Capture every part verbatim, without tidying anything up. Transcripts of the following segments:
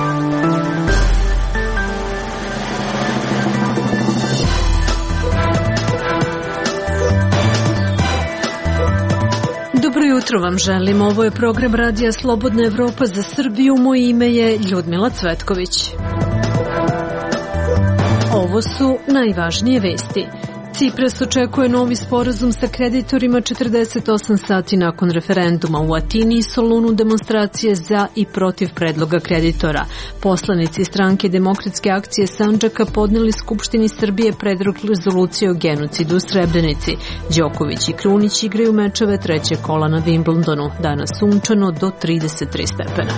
Dobro jutro vam želim. Ovo je program Radija Slobodna Evropa za Srbiju. Moje ime je Ljudmila Cvetković. Ovo su najvažnije vesti. Cipras očekuje novi sporazum sa kreditorima četrdeset osam sati nakon referenduma. U Atini i Solunu demonstracije za i protiv predloga kreditora. Poslanici stranke Demokratske akcije Sandžaka podneli Skupštini Srbije predlog rezolucije o genocidu u Srebrenici. Đoković i Krunić igraju mečeve trećeg kola na Wimbledonu. Danas sunčano do trideset tri stepena.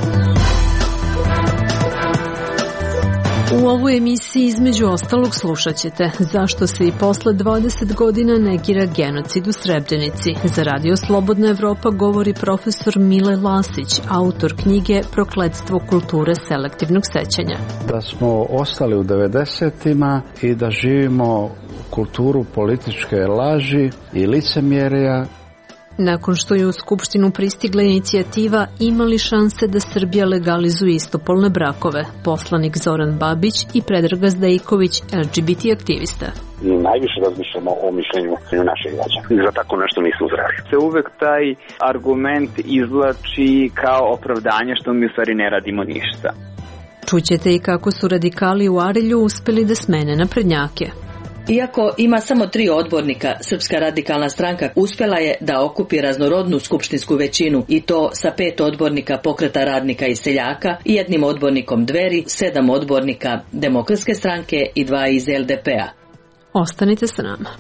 U ovoj emisiji između ostalog slušat ćete zašto se i posle dvadeset godina negira genocid u Srebrenici. Za Radio Slobodna Evropa govori profesor Mile Lasić, autor knjige Prokletstvo kulture selektivnog sećanja. Da smo ostali u devedesetima i da živimo kulturu političke laži i licemjerja. Nakon što je u Skupštinu pristigla inicijativa Ima li šanse da Srbija legalizuje istopolne brakove, poslanik Zoran Babić i Predrag Zdejković, L G B T aktivista. Najviše razmišljamo o mišljenju naših građana. Za tako nešto nismo zreli. Se uvek taj argument izvlači kao opravdanje što mi u stvari ne radimo ništa. Čućete i kako su radikali u Arilju uspeli da smene naprednjake. Iako ima samo tri odbornika, Srpska radikalna stranka uspjela je da okupi raznorodnu skupštinsku većinu i to sa pet odbornika Pokreta radnika i seljaka i jednim odbornikom Dveri, sedam odbornika Demokratske stranke i dva iz L D P-a. Ostanite sa nama.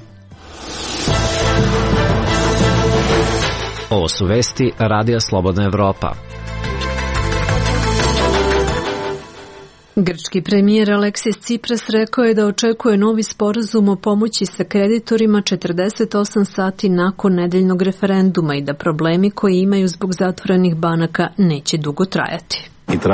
Ovo su vesti Radija Slobodna Evropa. Grčki premijer Aleksis Cipras rekao je da očekuje novi sporazum o pomoći sa kreditorima četrdeset osam sati nakon nedeljnog referenduma i da problemi koji imaju zbog zatvorenih banaka neće dugo trajati.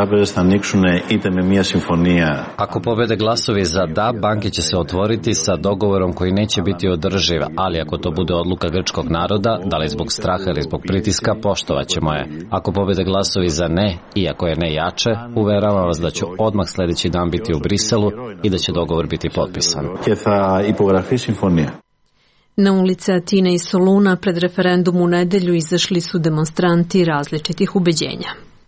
Ako pobede glasovi za da, banke će se otvoriti sa dogovorom koji neće biti održiv, ali ako to bude odluka grčkog naroda, da li zbog straha ili zbog pritiska, poštovat ćemo je. Ako pobede glasovi za ne, iako je ne jače, uveravam vas da ću odmah sljedeći dan biti u Briselu i da će dogovor biti potpisan. Na ulice Atine i Soluna pred referendum u nedelju izašli su demonstranti različitih ubeđenja.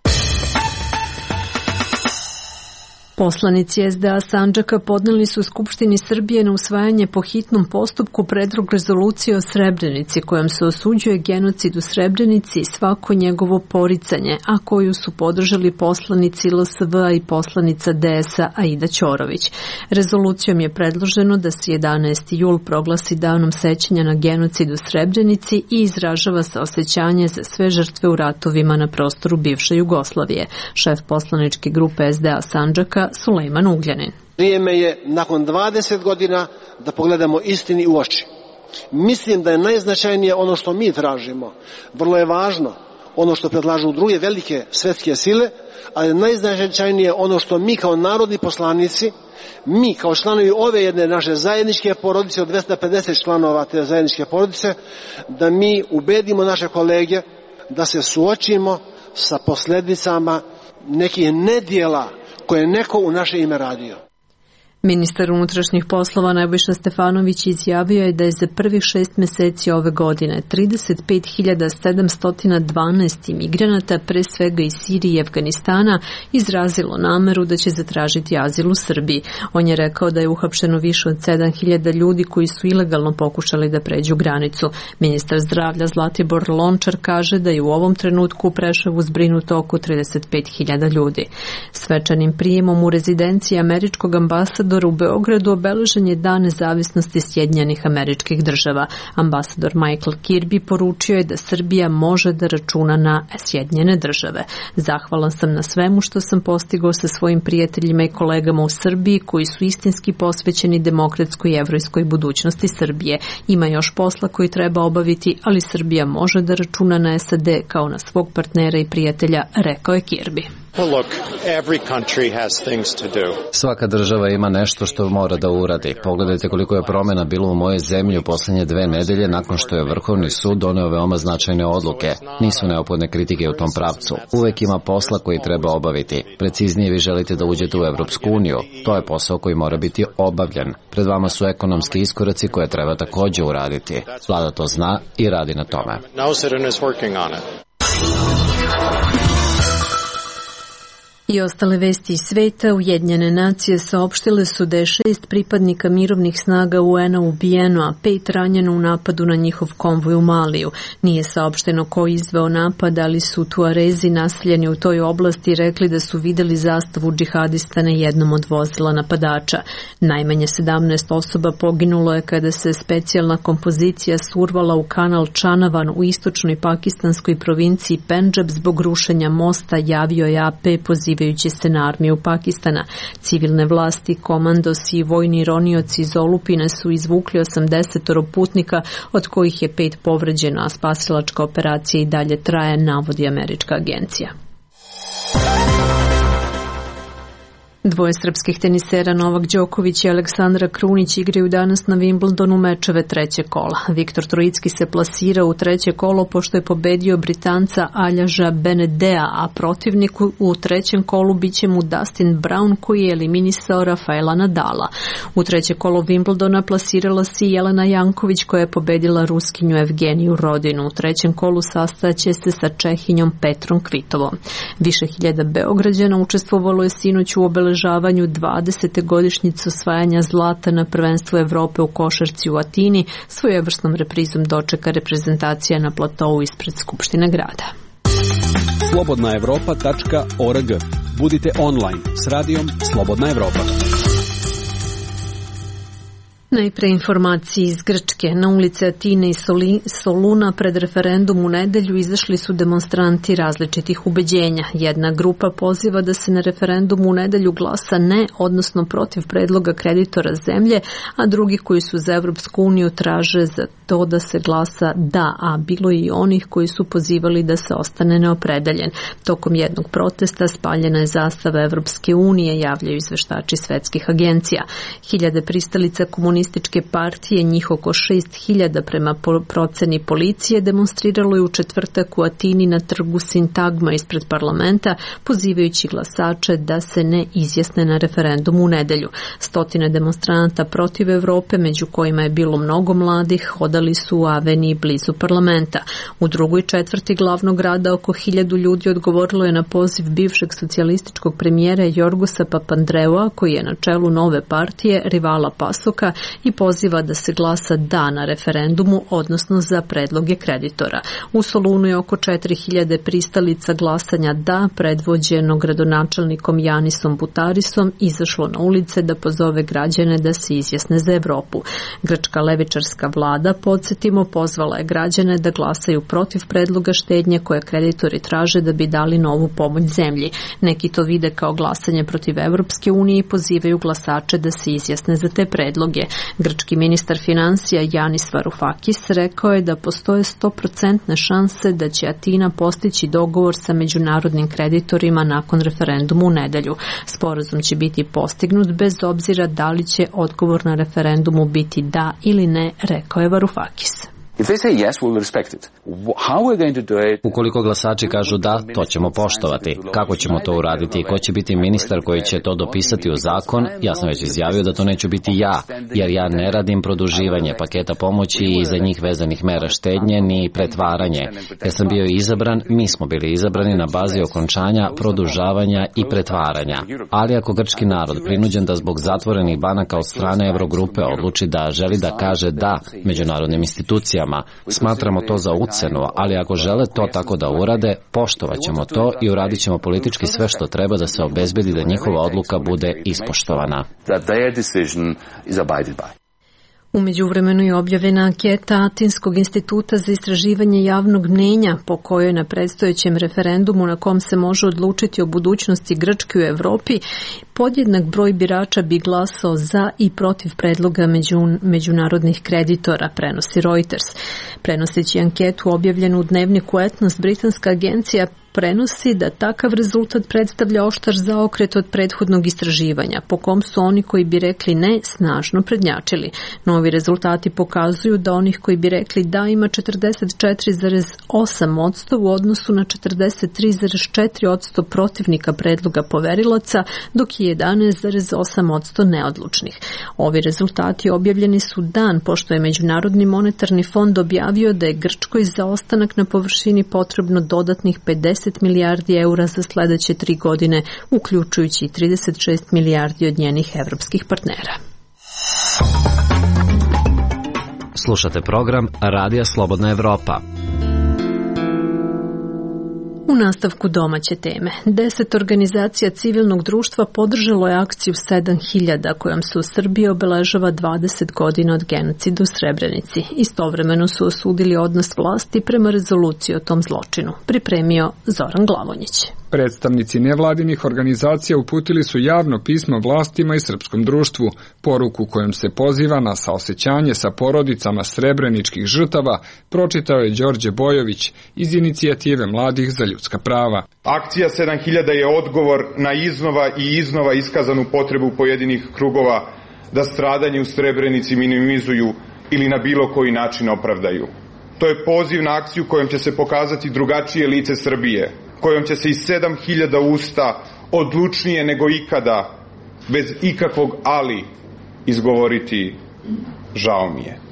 Poslanici S D A Sandžaka podneli su Skupštini Srbije na usvajanje po hitnom postupku predlog rezolucije o Srebrenici kojom se osuđuje genocid u Srebrenici i svako njegovo poricanje, a koju su podržali poslanici L S V-a i poslanica D S-a Aida Ćorović. Rezolucijom je predloženo da se jedanaesti jul proglasi danom sećanja na genocid u Srebrenici i izražava saosećanje za sve žrtve u ratovima na prostoru bivše Jugoslavije. Šef poslaničke grupe S D A Sandžaka Sulejman Ugljanin. Vrijeme je nakon dvadeset godina da pogledamo istini u oči. Mislim da je najznačajnije ono što mi tražimo. Vrlo je važno ono što predlažu druge velike svetske sile, ali najznačajnije ono što mi kao narodni poslanici, mi kao članovi ove jedne naše zajedničke porodice od dvesta pedeset članova te zajedničke porodice, da mi ubedimo naše kolege da se suočimo sa posljedicama nekih nedjela koje je neko u naše ime radio. Ministar unutrašnjih poslova Nebojša Stefanović izjavio je da je za prvih šest meseci ove godine trideset pet hiljada sedamsto dvanaest imigranata, pre svega iz Sirije i Afganistana, izrazilo nameru da će zatražiti azil u Srbiji. On je rekao da je uhapšeno više od sedam hiljada ljudi koji su ilegalno pokušali da pređu granicu. Ministar zdravlja Zlatibor Lončar kaže da je u ovom trenutku u Preševu zbrinuto oko trideset pet hiljada ljudi. Svečanim prijemom u rezidenciji američkog ambasadora u Beogradu obeležen je Dan nezavisnosti Sjedinjenih Američkih Država. Ambasador Michael Kirby poručio je da Srbija može da računa na Sjedinjene Države. Zahvalan sam na svemu što sam postigao sa svojim prijateljima i kolegama u Srbiji koji su istinski posvećeni demokratskoj i evropskoj budućnosti Srbije. Ima još posla koji treba obaviti, ali Srbija može da računa na S A D kao na svog partnera i prijatelja, rekao je Kirby. Svaka država ima nešto što mora da uradi. Pogledajte koliko je promjena bilo u mojoj zemlji u posljednje dve nedelje nakon što je Vrhovni sud doneo veoma značajne odluke. Nisu neophodne kritike u tom pravcu. Uvek ima posla koji treba obaviti. Preciznije, vi želite da uđete u Evropsku uniju. To je posao koji mora biti obavljen. Pred vama su ekonomski iskoraci koje treba takođe uraditi. Vlada to zna i radi na tome. I ostale vesti iz sveta. Ujedinjene nacije saopštile su da je šest pripadnika mirovnih snaga U N-a ubijeno, a pet ranjeno u napadu na njihov konvoj u Maliju. Nije saopšteno ko izveo napad, ali su Tuarezi naseljeni u toj oblasti rekli da su videli zastavu džihadista na jednom od vozila napadača. Najmanje sedamnaest osoba poginulo je kada se specijalna kompozicija survala u kanal Čanavan u istočnoj pakistanskoj provinciji Pendžab zbog rušenja mosta, javio je A P pozivajući se na armiju Pakistana. Civilne vlasti, komandosi i vojni ronioci iz olupine su izvukli osamdeset putnika, od kojih je pet povređeno, a spasilačka operacija i dalje traje, navodi američka agencija. Dvoje srpskih tenisera Novak Đoković i Aleksandra Krunić igraju danas na Wimbledonu mečeve treće kola. Viktor Trojicki se plasirao u treće kolo pošto je pobedio Britanca Aljaža Benedea, a protivniku u trećem kolu biće mu Dustin Brown koji je eliminisao Rafaela Nadala. U treće kolo Wimbledona plasirala se Jelena Janković koja je pobedila Ruskinju Evgeniju Rodinu. U trećem kolu sastaće se sa Čehinjom Petrom Kvitovom. Više hiljada Beograđana učestvovalo je sinoć u obeležavanju dvadesete godišnjice osvajanja zlata na prvenstvu Evrope u košarci u Atini. Svojevrsnom reprizom dočeka reprezentacija na platovu ispred Skupštine grada. slobodna evropa tačka org. Budite online s radijom Slobodna Evropa. Najpre informacije iz Grčke. Na ulice Atine i Soluna pred referendum u nedelju izašli su demonstranti različitih ubeđenja. Jedna grupa poziva da se na referendum u nedelju glasa ne, odnosno protiv predloga kreditora zemlje, a drugi koji su za Evropsku uniju traže za to da se glasa da, a bilo je i onih koji su pozivali da se ostane neopredeljen. Tokom jednog protesta spaljena je zastava Evropske unije, javljaju izveštači svetskih agencija. Hiljade pristalica komunističke partije, njih oko šest hiljada prema proceni policije, demonstriralo je u četvrtak u Atini na trgu Sintagma ispred parlamenta, pozivajući glasače da se ne izjasne na referendum u nedelju. Stotine demonstranata protiv Evrope, među kojima je bilo mnogo mladih, hodali su u aveniji blizu parlamenta. U drugoj četvrti glavnog grada oko hiljadu ljudi odgovorilo je na poziv bivšeg socijalističkog premijera Jorgosa Papandreua, koji je na čelu nove partije, rivala Pasoka, i poziva da se glasa da na referendumu, odnosno za predloge kreditora. U Solunu je oko četiri hiljade pristalica glasanja da, predvođeno gradonačelnikom Janisom Butarisom, izašlo na ulice da pozove građane da se izjasne za Evropu. Grčka levičarska vlada, podsjetimo, pozvala je građane da glasaju protiv predloga štednje koje kreditori traže da bi dali novu pomoć zemlji. Neki to vide kao glasanje protiv Evropske unije i pozivaju glasače da se izjasne za te predloge. Grčki ministar financija Yanis Varoufakis rekao je da postoje sto posto šanse da će Atina postići dogovor sa međunarodnim kreditorima nakon referenduma u nedelju. Sporazum će biti postignut bez obzira da li će odgovor na referendumu biti da ili ne, rekao je Varoufakis. Ukoliko glasači kažu da, to ćemo poštovati. Kako ćemo to uraditi i ko će biti ministar koji će to dopisati u zakon? Ja sam već izjavio da to neću biti ja, jer ja ne radim produživanje paketa pomoći i za njih vezanih mera štednje ni pretvaranje. Kad sam bio izabran, mi smo bili izabrani na bazi okončanja, produžavanja i pretvaranja. Ali ako grčki narod prinuđen da zbog zatvorenih banaka od strane Eurogrupe odluči da želi da kaže da međunarodnim institucijama, smatramo to za ucenu, ali ako žele to tako da urade, poštovat ćemo to i uradit ćemo politički sve što treba da se obezbedi da njihova odluka bude ispoštovana. U međuvremenu je objavljena anketa Atinskog instituta za istraživanje javnog mnjenja po kojoj na predstojećem referendumu na kom se može odlučiti o budućnosti Grčke u Evropi podjednak broj birača bi glasao za i protiv predloga među, međunarodnih kreditora, prenosi Reuters. Prenoseći anketu objavljenu u dnevniku Etnos, britanska agencija prenosi da takav rezultat predstavlja oštar zaokret od prethodnog istraživanja, po kom su oni koji bi rekli ne snažno prednjačili. Novi rezultati pokazuju da onih koji bi rekli da ima četrdeset četiri zarez osam posto u odnosu na četrdeset tri zarez četiri posto protivnika predloga poverilaca, dok je jedanaest zarez osam posto neodlučnih. Ovi rezultati objavljeni su dan pošto je Međunarodni monetarni fond objavio da je Grčkoj za ostanak na površini potrebno dodatnih pedeset milijardi eura za sledeće tri godine, uključujući trideset šest milijardi od njenih evropskih partnera. Slušate program Radija Slobodna Evropa. U nastavku domaće teme, deset organizacija civilnog društva podržalo je akciju sedam hiljada kojom se u Srbiji obeležava dvadeset godina od genocida u Srebrenici. Istovremeno su osudili odnos vlasti prema rezoluciji o tom zločinu. Pripremio Zoran Glavonjić. Predstavnici nevladinih organizacija uputili su javno pismo vlastima i srpskom društvu, poruku kojom se poziva na saosećanje sa porodicama srebreničkih žrtava, pročitao je Đorđe Bojović iz Inicijative mladih za ljudska prava. Akcija sedam hiljada je odgovor na iznova i iznova iskazanu potrebu pojedinih krugova da stradanje u Srebrenici minimizuju ili na bilo koji način opravdaju. To je poziv na akciju kojom će se pokazati drugačije lice Srbije, kojom će se iz sedam hiljada usta odlučnije nego ikada, bez ikakvog ali, izgovoriti žao mi je.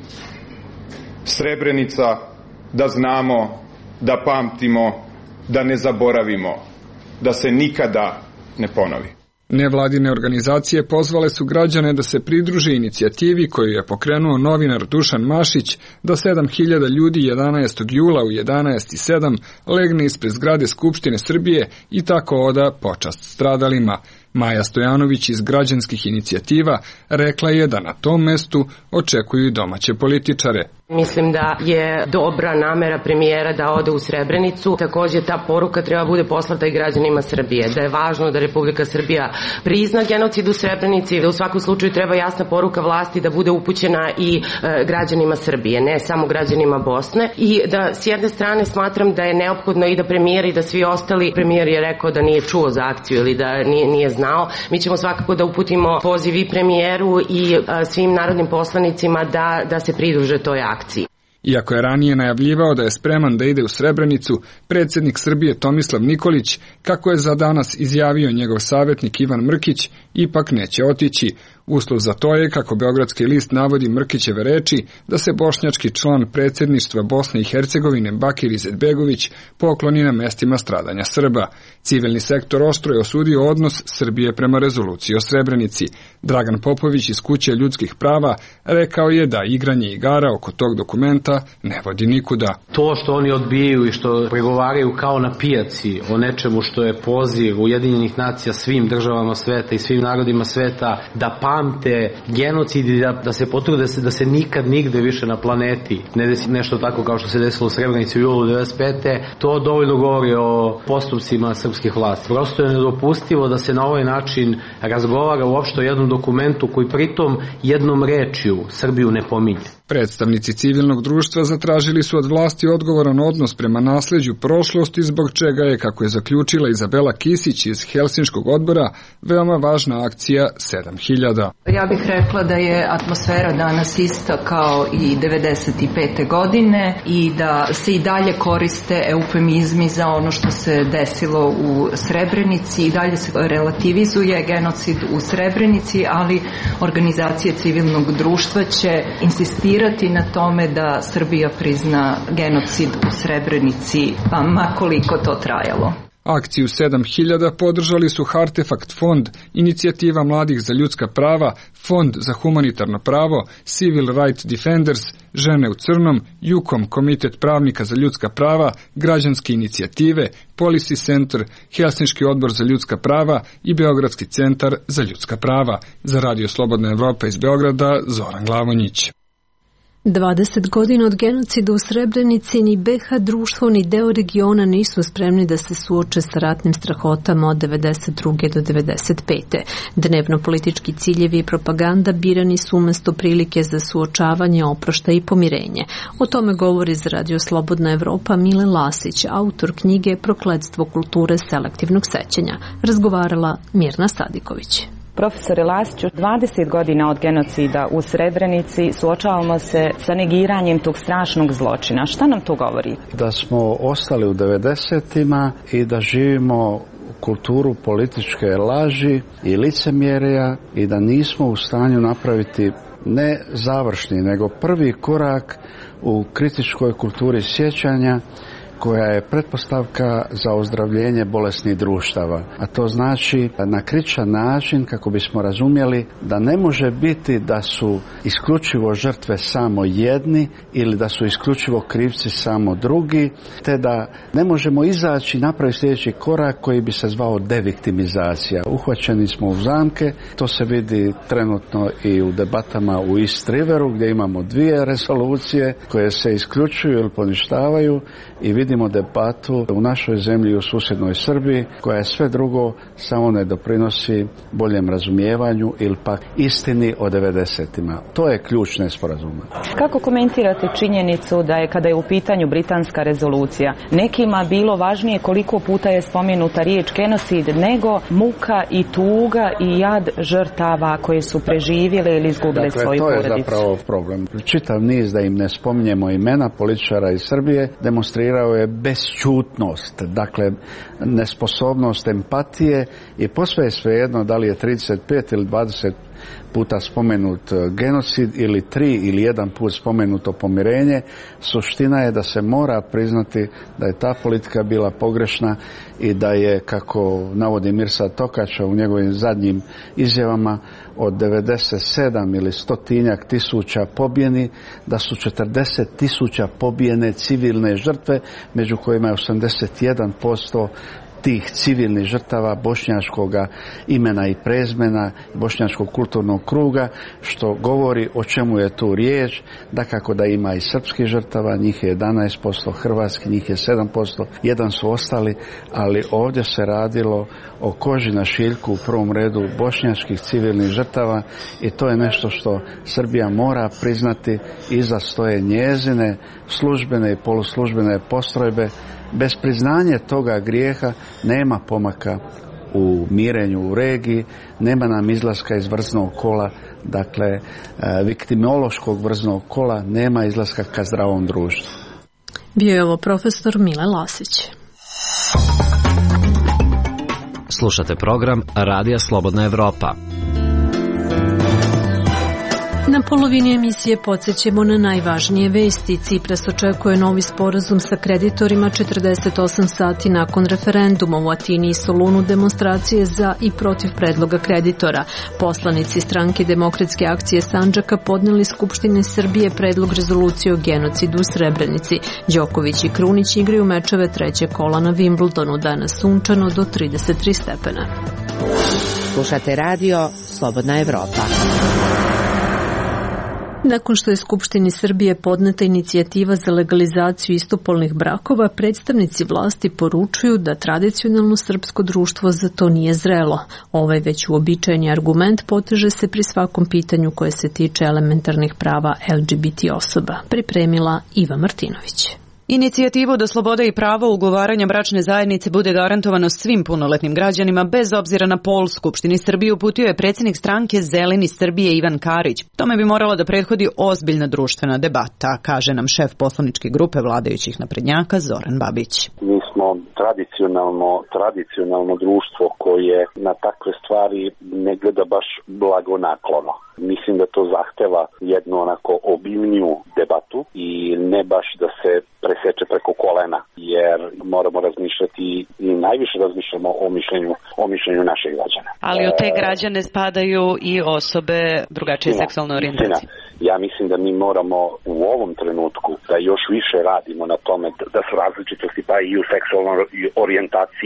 Srebrenica, da znamo, da pamtimo, da ne zaboravimo, da se nikada ne ponovi. Nevladine organizacije pozvale su građane da se pridruže inicijativi koju je pokrenuo novinar Dušan Mašić da sedam hiljada ljudi jedanaestog jula u jedanaest i sedam legne ispred zgrade Skupštine Srbije i tako oda počast stradalima. Maja Stojanović iz građanskih inicijativa rekla je da na tom mestu očekuju i domaće političare. Mislim da je dobra namera premijera da ode u Srebrenicu. Takođe ta poruka treba bude poslata i građanima Srbije. Da je važno da Republika Srbija prizna genocid u Srebrenici, da u svakom slučaju treba jasna poruka vlasti da bude upućena i e, građanima Srbije, ne samo građanima Bosne. I da s jedne strane smatram da je neophodno i da premijer i da svi ostali, premijer je rekao da nije čuo za akciju ili da nije, nije znao. Mi ćemo svakako da uputimo poziv i premijeru i a, svim narodnim poslanicima da, da se pridruže toj akciji. Iako je ranije najavljivao da je spreman da ide u Srebrenicu, predsjednik Srbije Tomislav Nikolić, kako je za danas izjavio njegov savjetnik Ivan Mrkić, ipak neće otići. Uslov za to je, kako Beogradski list navodi Mrkićeve reči, da se bošnjački član predsjedništva Bosne i Hercegovine Bakir Izetbegović pokloni na mestima stradanja Srba. Civilni sektor oštro je osudio odnos Srbije prema rezoluciji o Srebrenici. Dragan Popović iz Kuće ljudskih prava rekao je da igranje igara oko tog dokumenta ne vodi nikuda. To što oni odbijaju i što pregovaraju kao na pijaci o nečemu što je poziv Ujedinjenih nacija svim državama sveta i svim narodima sveta da pamte genocid i da, da se potrude da se, da se nikad nigde više na planeti ne desi nešto tako kao što se desilo u Srebrenici u julu devedeset pete. To dovoljno govori o postupcima srpskih vlasti. Prosto je nedopustivo da se na ovaj način razgovara uopšte o jednom dokumentu koji pritom jednom rečju Srbiju ne pominje. Predstavnici civilnog društva zatražili su od vlasti odgovoran odnos prema nasleđu prošlosti, zbog čega je, kako je zaključila Izabela Kisić iz Helsinškog odbora, veoma važna akcija sedam hiljada. Ja bih rekla da je atmosfera danas ista kao i devedeset pete godine i da se i dalje koriste eufemizmi za ono što se desilo u Srebrenici i dalje se relativizuje genocid u Srebrenici, ali organizacije civilnog društva će insistirati na tome da Srbija prizna genocid u Srebrenici, pa ma koliko to trajalo. Akciju sedam hiljada podržali su Hartefakt fond, Inicijativa mladih za ljudska prava, Fond za humanitarno pravo, Civil Rights Defenders, Žene u crnom, Jukom, Komitet pravnika za ljudska prava, Građanske inicijative, Policy Center, Helsinški odbor za ljudska prava i Beogradski centar za ljudska prava. Za Radio Slobodna Evropa iz Beograda, Zoran Glavonjić. dvadeset godina od genocida u Srebrenici ni B H društvo ni deo regiona nisu spremni da se suoče sa ratnim strahotama od devedeset druge do devedeset pete. Dnevno politički ciljevi i propaganda birani su umesto prilike za suočavanje, oproštaj i pomirenje. O tome govori za Radio Slobodna Evropa Mile Lasić, autor knjige Prokletstvo kulture selektivnog sećanja. Razgovarala Mirna Sadiković. Profesore Lasiću, dvadeset godina od genocida u Srebrenici suočavamo se sa negiranjem tog strašnog zločina. Šta nam to govori? Da smo ostali u devedesetima i da živimo kulturu političke laži i licemjerja i da nismo u stanju napraviti ne završni, nego prvi korak u kritičkoj kulturi sjećanja koja je pretpostavka za ozdravljenje bolesnih društava. A to znači na kritičan način kako bismo razumjeli da ne može biti da su isključivo žrtve samo jedni ili da su isključivo krivci samo drugi, te da ne možemo izaći i napraviti sljedeći korak koji bi se zvao deviktimizacija. Uhvaćeni smo u zamke, to se vidi trenutno i u debatama u East Riveru gdje imamo dvije rezolucije koje se isključuju ili poništavaju i vidimo debatu u našoj zemlji i u susjednoj Srbiji koja je sve drugo samo ne doprinosi boljem razumijevanju ili pak istini o devedesetima. To je ključ nesporazuma. Kako komentirate činjenicu da je kada je u pitanju britanska rezolucija nekima bilo važnije koliko puta je spomenuta riječ genocid nego muka i tuga i jad žrtava koje su preživjele ili izgubile dakle, svoju porodicu? To je zapravo problem. Čitav niz da im ne spominjemo imena političara iz Srbije demonstrirao je besćutnost, dakle nesposobnost empatije i posve je svejedno da li je trideset pet ili dvadeset puta spomenut genocid ili tri ili jedan put spomenuto pomirenje. Suština je da se mora priznati da je ta politika bila pogrešna i da je, kako navodi Mirsad Tokača u njegovim zadnjim izjavama, od devedeset sedam ili stotinjak tisuća pobijeni, da su četrdeset tisuća pobijene civilne žrtve, među kojima je osamdeset jedan posto tih civilnih žrtava bošnjačkog imena i prezmena, bošnjačkog kulturnog kruga, što govori o čemu je tu riječ. Dakako da ima i srpskih žrtava, njih je jedanaest posto, hrvatski njih je sedam posto, jedan su ostali, ali ovdje se radilo o koži na šiljku u prvom redu bošnjačkih civilnih žrtava i to je nešto što Srbija mora priznati. Iza stoje njezine službene i poluslužbene postrojbe. Bez priznanja toga grijeha nema pomaka u mirenju u regiji, nema nam izlaska iz vrznog kola, dakle viktimološkog vrznog kola, nema izlaska ka zdravom društvu. Bio je ovo profesor Mile Lasić. Slušate program Radija Slobodna Evropa. Na polovini emisije podsjećamo na najvažnije vesti. Cipras očekuje novi sporazum sa kreditorima četrdeset osam sati nakon referenduma. U Atini i Solunu demonstracije za i protiv predloga kreditora. Poslanici stranke Demokratske akcije Sandžaka podneli Skupštini Srbije predlog rezolucije o genocidu u Srebrenici. Đoković i Krunić igraju mečeve trećeg kola na Wimbledonu. Danas sunčano do trideset tri stepena. Slušate radio Slobodna Evropa. Nakon što je Skupštini Srbije podneta inicijativa za legalizaciju istopolnih brakova, predstavnici vlasti poručuju da tradicionalno srpsko društvo za to nije zrelo. Ovaj već uobičajeni argument poteže se pri svakom pitanju koje se tiče elementarnih prava L G B T osoba. Pripremila Iva Martinović. Inicijativu da sloboda i pravo ugovaranja bračne zajednice bude garantovano svim punoletnim građanima bez obzira na pol Skupštini Srbije uputio je predsjednik stranke Zeleni Srbije Ivan Karić. Tome bi morala da prethodi ozbiljna društvena debata, kaže nam šef poslaničke grupe vladajućih naprednjaka Zoran Babić. Mi smo tradicionalno, tradicionalno društvo koje na takve stvari ne gleda baš blagonaklono. Mislim da to zahteva jednu onako obimniju debatu i ne baš da se preseče preko kolena, jer moramo razmišljati i najviše razmišljamo o mišljenju, o mišljenju naših građana. Ali u te građane spadaju i osobe drugačije istina, seksualne orijentacije. Istina. Ja mislim da mi moramo u ovom trenutku da još više radimo na tome da su različitosti pa i u seksualnoj orijentaciji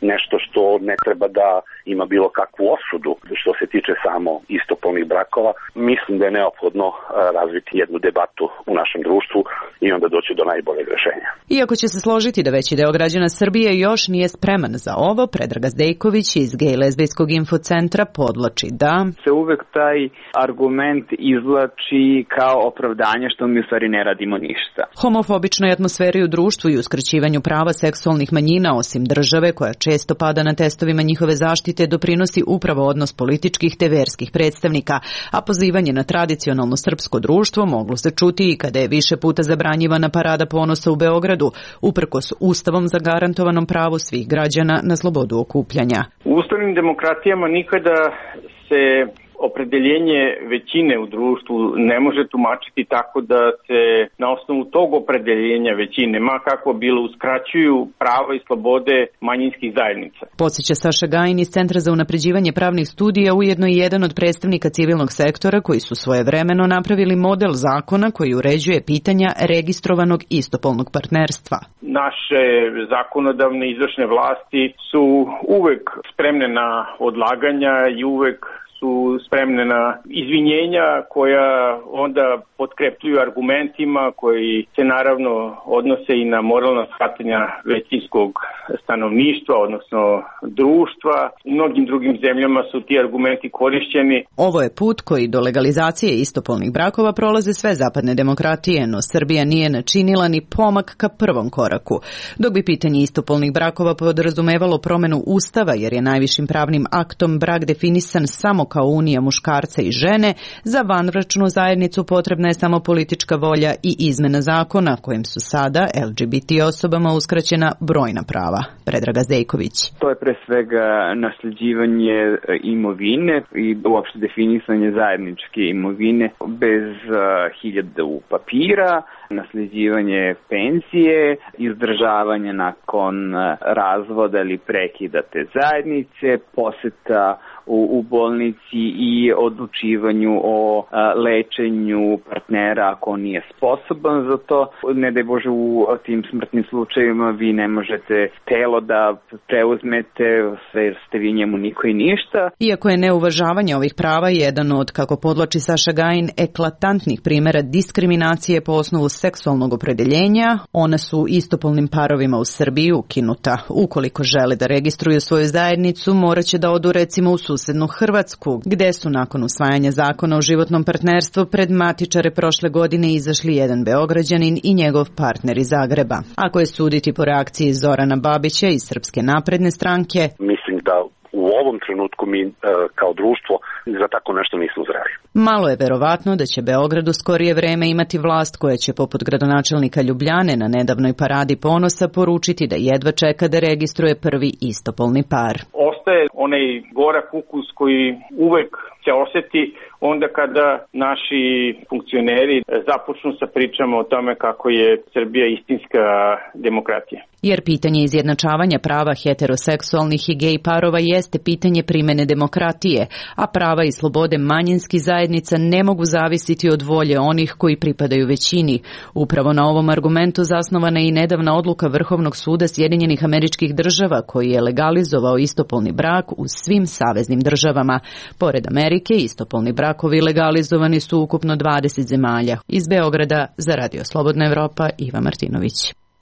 nešto što ne treba da ima bilo kakvu osudu što se tiče samo istopolnih brakova. Mislim da je neophodno razviti jednu debatu u našem društvu i onda doći do najboljeg rešenja. Iako će se složiti da veći deo građana Srbije još nije spreman za ovo, Predrag Zdejković iz Gej lezbijskog infocentra podlači da se uvek taj argument izvlači kao opravdanje što mi u stvari ne radimo ništa. Homofobičnoj atmosferi u društvu i uskraćivanju prava seksualnih manjina, osim države koja često pada na testovima njihove zaštite, doprinosi upravo odnos političkih te verskih predstavnika, a pozivanje na tradicionalno srpsko društvo moglo se čuti i kada je više puta zabranjivana parada ponosa u Beogradu, uprkos ustavom zagarantovanom pravu svih građana na slobodu okupljanja. U ustavnim demokratijama nikada se opredeljenje većine u društvu ne može tumačiti tako da se na osnovu tog opredeljenja većine, ma kako bilo, uskraćuju prava i slobode manjinskih zajednica. Podsjeća Saša Gajin iz Centra za unapređivanje pravnih studija, ujedno i jedan od predstavnika civilnog sektora koji su svojevremeno napravili model zakona koji uređuje pitanja registrovanog istopolnog partnerstva. Naše zakonodavne izvršne vlasti su uvek spremne na odlaganja i uvek su spremne na izvinjenja koja onda potkrepljuju argumentima koji se naravno odnose i na moralna shvatanja većinskog stanovništva, odnosno društva. U mnogim drugim zemljama su ti argumenti korišćeni. Ovo je put koji do legalizacije istopolnih brakova prolaze sve zapadne demokratije, no Srbija nije načinila ni pomak ka prvom koraku. Dok bi pitanje istopolnih brakova podrazumevalo promenu ustava, jer je najvišim pravnim aktom brak definisan samo kao unija muškarca i žene, za vanbračnu zajednicu potrebna je samo politička volja i izmena zakona kojim su sada el ge be te osobama uskraćena brojna prava. Predrag Zdejković. To je pre svega nasljeđivanje imovine i uopšte definisanje zajedničke imovine bez uh, hiljada papira, nasljeđivanje penzije, izdržavanje nakon razvoda ili prekida te zajednice, poseta u, u bolnici i odlučivanju o a, lečenju partnera ako on nije sposoban za to. Ne daj Bože, u tim smrtnim slučajevima vi ne možete telo da preuzmete, sve ste vi njemu niko i ništa. Iako je neuvažavanje ovih prava jedan od, kako podlači Saša Gajin, eklatantnih primjera diskriminacije po osnovu seksualnog opredeljenja, ona su istopolnim parovima u Srbiji ukinuta. Ukoliko žele da registruju svoju zajednicu, morat će da odu recimo u susednu Hrvatsku, gde su nakon usvajanja zakona o životnom partnerstvu pred matičare prošle godine izašli jedan Beograđanin i njegov partner iz Zagreba. Ako je suditi po reakciji Zorana Babića iz Srpske napredne stranke, mislim da u ovom trenutku mi e, kao društvo za tako nešto nismo zreli. Malo je verovatno da će Beograd u skorije vreme imati vlast koja će poput gradonačelnika Ljubljane na nedavnoj paradi ponosa poručiti da jedva čeka da registruje prvi istopolni par. Ostaje onaj gorak ukus koji uvek se osjeti onda kada naši funkcioneri započnu sa pričama o tome kako je Srbija istinska demokratija. Jer pitanje izjednačavanja prava heteroseksualnih i gej parova jeste pitanje primene demokratije, a prava i slobode manjinskih zajednica ne mogu zavisiti od volje onih koji pripadaju većini. Upravo na ovom argumentu zasnovana je i nedavna odluka Vrhovnog suda Sjedinjenih Američkih Država koji je legalizovao istopolni brak u svim saveznim državama. Pored Amerike, istopolni brakovi legalizovani su ukupno dvadeset zemalja. Iz Beograda za Radio Slobodna Evropa, Iva Martinović.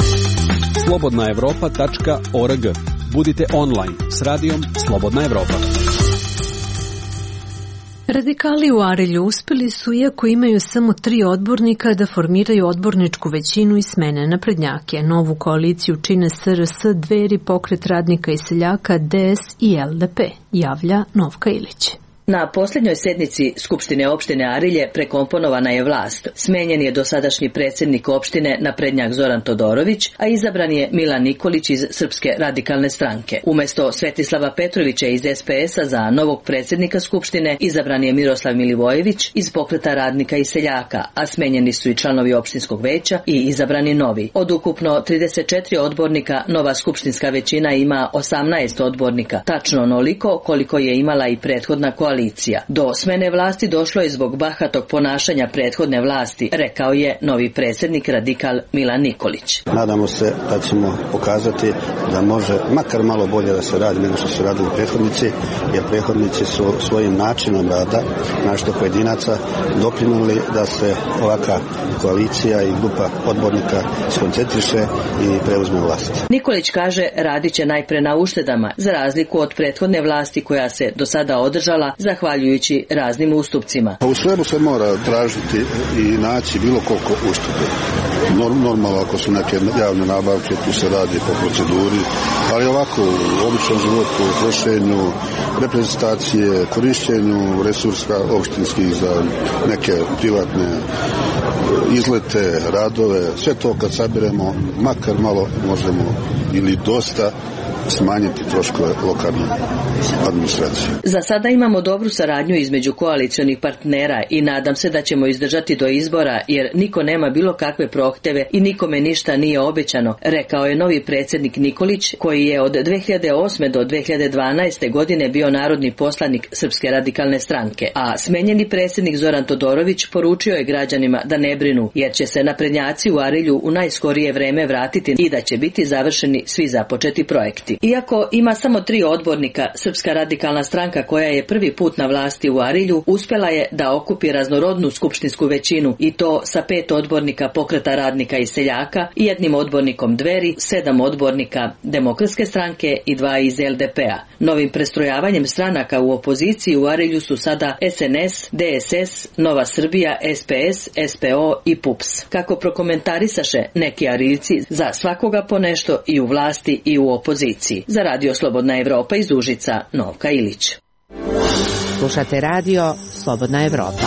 slobodna evropa tačka org. Budite online s radijom Slobodna Evropa. Radikali u Arilju uspeli su, iako imaju samo tri odbornika, da formiraju odborničku većinu i smene naprednjake. Novu koaliciju čine es er es, Dveri, Pokret radnika i seljaka, de es i el de pe, javlja Novka Ilić. Na posljednjoj sednici Skupštine opštine Arilje prekomponovana je vlast. Smenjen je dosadašnji predsjednik opštine naprednjak Zoran Todorović, a izabran je Milan Nikolić iz Srpske radikalne stranke. Umjesto Svetislava Petrovića iz es pe es a za novog predsjednika Skupštine izabran je Miroslav Milivojević iz Pokreta radnika i seljaka, a smenjeni su i članovi opštinskog veća i izabrani novi. Od ukupno trideset četiri odbornika, nova skupštinska većina ima osamnaest odbornika, tačno onoliko koliko je imala i prethodna koalicija koalicija. Do smene vlasti došlo je zbog bahatog ponašanja prethodne vlasti, rekao je novi predsjednik radikal Milan Nikolić. Nadamo se da ćemo pokazati da može makar malo bolje da se radi nego što su radili prethodnici, jer prethodnici su svojim načinom rada, našto pojedinaca, doprinuli da se ovaka koalicija i grupa odbornika skoncentriše i preuzme vlast. Nikolić kaže radit će najpre na uštedama, za razliku od prethodne vlasti koja se do sada održala zahvaljujući raznim ustupcima. U svemu se mora tražiti i naći bilo koliko uštede. Normalno ako su neke javne nabavke, tu se radi po proceduri, ali ovako u običnom životu, u trošenju, reprezentacije, korišćenju resursa opštinskih za neke privatne izlete, radove, sve to kad sabiremo, makar malo možemo ili dosta smanjiti troškove lokalne administracije. Za sada imamo dobru saradnju između koalicionih partnera i nadam se da ćemo izdržati do izbora jer niko nema bilo kakve prohteve i nikome ništa nije obećano, rekao je novi predsjednik Nikolić koji je od dve hiljade osme do dve hiljade dvanaeste godine bio narodni poslanik Srpske radikalne stranke, a smenjeni predsjednik Zoran Todorović poručio je građanima da ne brinu jer će se naprednjaci u Arilju u najskorije vreme vratiti i da će biti završeni svi započeti projekti. Iako ima samo tri odbornika, Srpska radikalna stranka koja je prvi put na vlasti u Arilju uspjela je da okupi raznorodnu skupštinsku većinu i to sa pet odbornika Pokreta radnika i seljaka i jednim odbornikom Dveri, sedam odbornika Demokratske stranke i dva iz L D P-a. Novim prestrojavanjem stranaka u opoziciji u Arilju su sada S N S, D S S, Nova Srbija, S P S, S P O i P U P S. Kako prokomentarisaše neki Ariljci, za svakoga po nešto i u vlasti i u opoziciji. Za Radio Slobodna Evropa iz Užica, Novka Ilić. Slušate Radio Slobodna Evropa.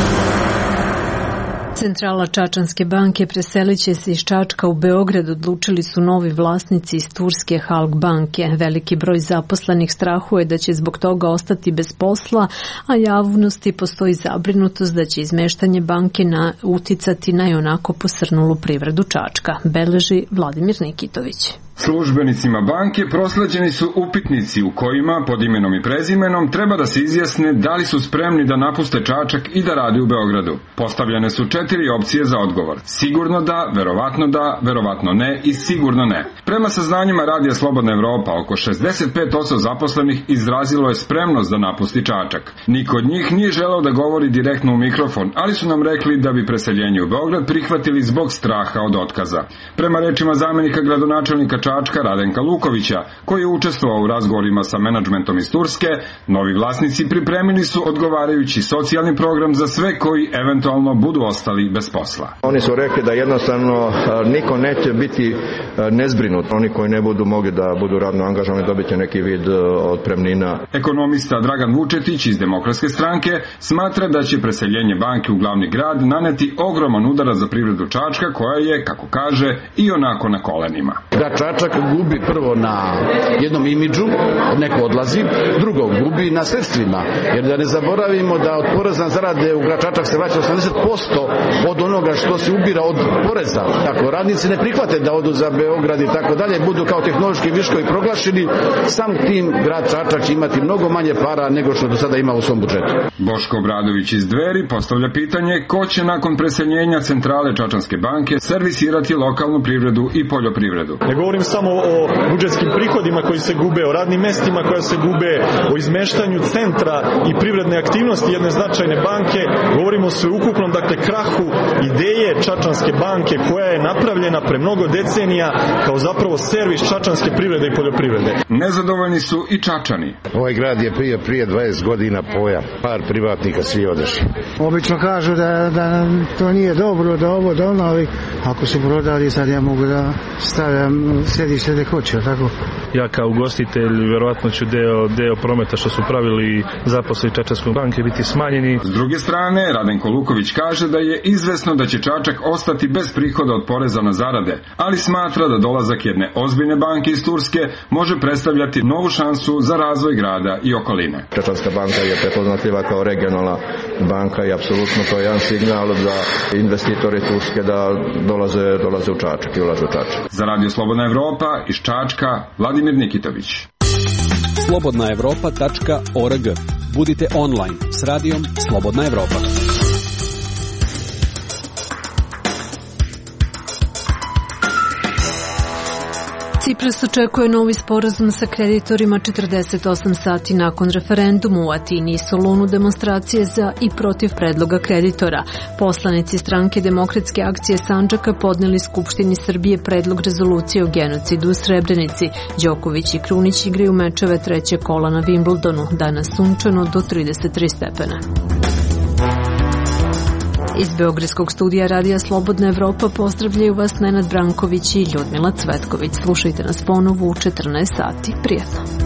Centrala Čačanske banke preselit će se iz Čačka u Beograd, odlučili su novi vlasnici iz turske Halk banke. Veliki broj zaposlenih strahuje da će zbog toga ostati bez posla, a javnosti postoji zabrinutost da će izmeštanje banke na, uticati na ionako posrnulu privredu Čačka, beleži Vladimir Nikitović. Službenicima banke prosleđeni su upitnici u kojima, pod imenom i prezimenom, treba da se izjasne da li su spremni da napuste Čačak i da rade u Beogradu. Postavljene su četiri opcije za odgovor. Sigurno da, verovatno da, verovatno ne i sigurno ne. Prema saznanjima Radija Slobodna Evropa, oko šezdeset pet posto zaposlenih izrazilo je spremnost da napusti Čačak. Niko od njih nije želeo da govori direktno u mikrofon, ali su nam rekli da bi preseljenje u Beograd prihvatili zbog straha od otkaza. Prema rečima zamenika gradonačelnika Čačka Radenka Lukovića, koji je učestvovao u razgovorima sa menadžmentom iz Turske, novi vlasnici pripremili su odgovarajući socijalni program za sve koji eventualno budu ostali bez posla. Oni su rekli da jednostavno niko neće biti nezbrinut. Oni koji ne budu mogli da budu radno angažovani dobit će neki vid otpremnina. Ekonomista Dragan Vučetić iz Demokratske stranke smatra da će preseljenje banke u glavni grad naneti ogroman udarac za privredu Čačka koja je, kako kaže, i onako na kolenima. Da Čačak gubi prvo na jednom imidžu, neko odlazi, drugo gubi na sredstvima, jer da ne zaboravimo da od poreza na zarade u grad Čačak se vraća osamdeset posto od onoga što se ubira od poreza. Tako radnici ne prihvate da odu za Beograd i tako dalje, budu kao tehnološki viškovi proglašeni, sam tim grad Čačak će imati mnogo manje para nego što do sada ima u svom budžetu. Boško Obradović iz Dveri postavlja pitanje ko će nakon preseljenja centrale Čačanske banke servisirati lokalnu privredu i poljoprivredu. Ne govorim samo o budžetskim prihodima koji se gube, o radnim mestima koja se gube, o izmeštanju centra i privredne aktivnosti jedne značajne banke, govorimo o sveukupnom, dakle, krahu ideje Čačanske banke koja je napravljena pre mnogo decenija kao zapravo servis čačanske privrede i poljoprivrede. Nezadovoljni su i Čačani. Ovaj grad je prije, prije dvadeset godina poja, par privatnika svi odešli. Obično kažu da, da to nije dobro, da ovo, da ono, ali ako su prodali sad ja mogu da stavljam sedište gde hoće, tako? Ja kao ugostitelj vjerovatno ću deo, deo prometa što su pravili zaposleni Čačanske banke biti smanjeni. S druge strane, Radenko Luković kaže da je izvesno da će Čačak ostati bez prihoda od poreza na zarade, ali smatra da dolazak jedne ozbiljne banke iz Turske može predstavljati novu šansu za razvoj grada i okoline. Čačanska banka je prepoznatljiva kao regionalna banka i apsolutno to je jedan signal za investitore Turske da dolaze, dolaze u Čačak i ulaze u Čačak. Za Radio Slobodna Evropa iz Čačka, Vladimir Nikitović. slobodna evropa tačka org. Budite online s radijom Slobodna Evropa. Cipras očekuje novi sporazum sa kreditorima četrdeset osam sati nakon referenduma u Atini i Solunu demonstracije za i protiv predloga kreditora. Poslanici stranke Demokratske akcije Sandžaka podneli Skupštini Srbije predlog rezolucije o genocidu u Srebrenici. Đoković i Krunić igraju mečeve treće kola na Wimbledonu, danas sunčano do trideset tri stepena. Iz Beogradskog studija Radija Slobodna Evropa pozdravljaju vas Nenad Branković i Ljudmila Cvetković. Slušajte nas ponovo u četrnaest sati. Prijetno.